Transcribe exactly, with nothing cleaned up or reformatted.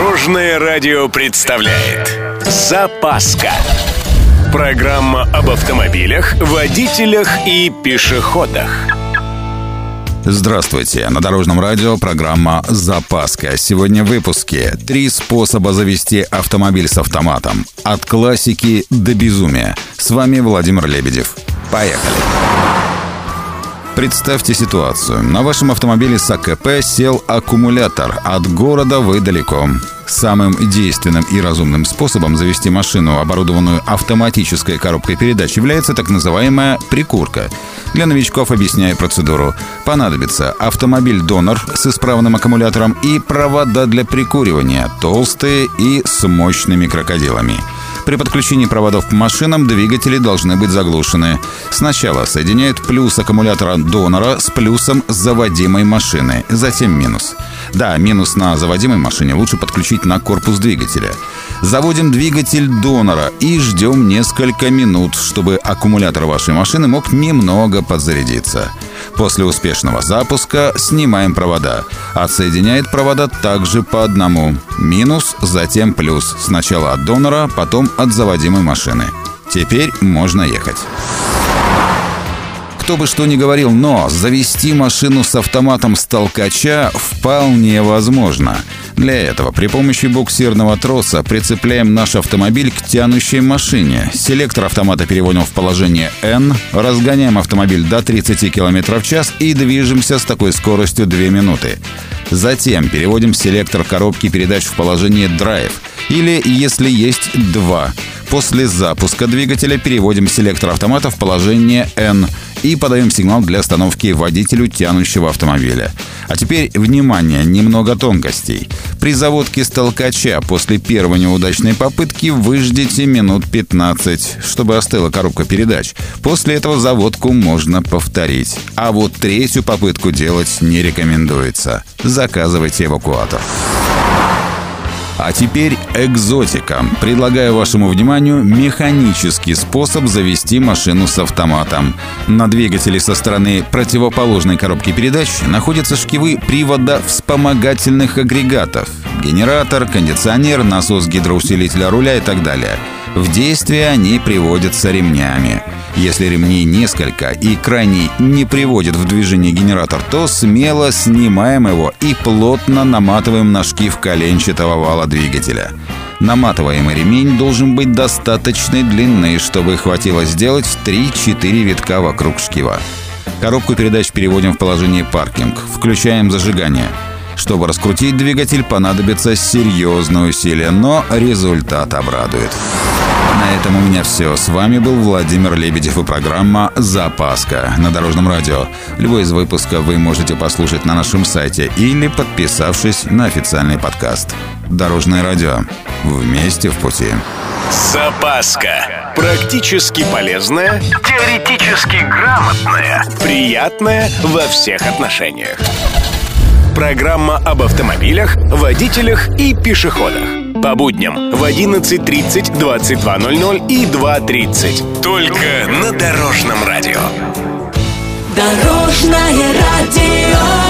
Дорожное радио представляет «Запаска». Программа об автомобилях, водителях и пешеходах. Здравствуйте! На Дорожном радио программа «Запаска». Сегодня в выпуске три способа завести автомобиль с автоматом. От классики до безумия. С вами Владимир Лебедев. Поехали! Представьте ситуацию. На вашем автомобиле с АКП сел аккумулятор. От города вы далеко. Самым действенным и разумным способом завести машину, оборудованную автоматической коробкой передач, является так называемая прикурка. Для новичков объясняю процедуру. Понадобится автомобиль-донор с исправным аккумулятором и провода для прикуривания, толстые и с мощными крокодилами. При подключении проводов к машинам двигатели должны быть заглушены. Сначала соединяют плюс аккумулятора донора с плюсом заводимой машины, затем минус. Да, минус на заводимой машине лучше подключить на корпус двигателя. Заводим двигатель донора и ждем несколько минут, чтобы аккумулятор вашей машины мог немного подзарядиться. После успешного запуска снимаем провода. Отсоединяет провода также по одному. Минус, затем плюс. Сначала от донора, потом от заводимой машины. Теперь можно ехать. Кто бы что ни говорил, но завести машину с автоматом с толкача вполне возможно. Для этого при помощи буксирного троса прицепляем наш автомобиль к тянущей машине. Селектор автомата переводим в положение N, разгоняем автомобиль до тридцати километров в час и движемся с такой скоростью две минуты. Затем переводим селектор коробки передач в положение Drive, или, если есть два. После запуска двигателя переводим селектор автомата в положение N и подаем сигнал для остановки водителю тянущего автомобиля. А теперь, внимание, немного тонкостей. При заводке с толкача после первой неудачной попытки вы ждите минут пятнадцать, чтобы остыла коробка передач. После этого заводку можно повторить. А вот третью попытку делать не рекомендуется. Заказывайте эвакуатор. А теперь экзотика. Предлагаю вашему вниманию механический способ завести машину с автоматом. На двигателе со стороны противоположной коробки передач находятся шкивы привода вспомогательных агрегатов. Генератор, кондиционер, насос гидроусилителя руля и так далее. В действие они приводятся ремнями. Если ремней несколько и крайний не приводит в движение генератор, то смело снимаем его и плотно наматываем на шкив коленчатого вала двигателя. Наматываемый ремень должен быть достаточной длины, чтобы хватило сделать три-четыре витка вокруг шкива. Коробку передач переводим в положение паркинг. Включаем зажигание. Чтобы раскрутить двигатель, понадобится серьезное усилие, но результат обрадует. На этом у меня все. С вами был Владимир Лебедев и программа «Запаска» на Дорожном радио. Любой из выпусков вы можете послушать на нашем сайте или подписавшись на официальный подкаст. Дорожное радио. Вместе в пути. «Запаска». Практически полезная, теоретически грамотная, приятная во всех отношениях. Программа об автомобилях, водителях и пешеходах. По будням в одиннадцать тридцать, двадцать два ноль ноль и два тридцать. Только на Дорожном радио. Дорожное радио.